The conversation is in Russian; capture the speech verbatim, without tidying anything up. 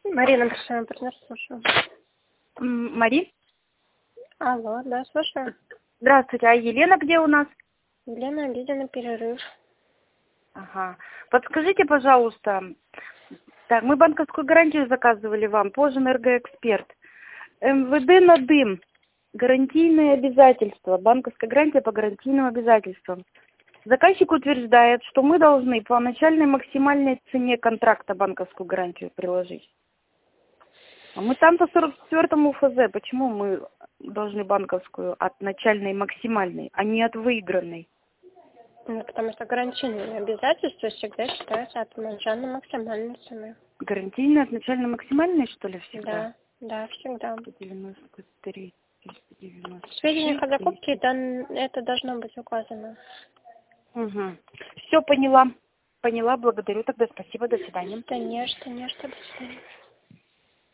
Марина, прошу, партнер, слушаю. М, Мари? Алло, да, слушаю. Здравствуйте, а Елена где у нас? Елена, Лидия на перерыв. Ага. Подскажите, пожалуйста, так, мы банковскую гарантию заказывали вам, позже Энергоэксперт. эм вэ дэ на дым, гарантийные обязательства, банковская гарантия по гарантийным обязательствам. Заказчик утверждает, что мы должны по начальной максимальной цене контракта банковскую гарантию приложить. А мы там по сорок четвёртому эф зэ, почему мы должны банковскую от начальной максимальной, а не от выигранной? Ну, потому что гарантийные обязательства всегда считаются от начальной максимальной цены. Гарантийная от начальной максимальной, что ли, всегда? Да, да, всегда. сто девяносто три, триста девяносто В сведениях о шесть. закупке дан- это должно быть указано. Угу. Все поняла. Поняла, благодарю тогда, спасибо, до свидания. Конечно, конечно, до свидания.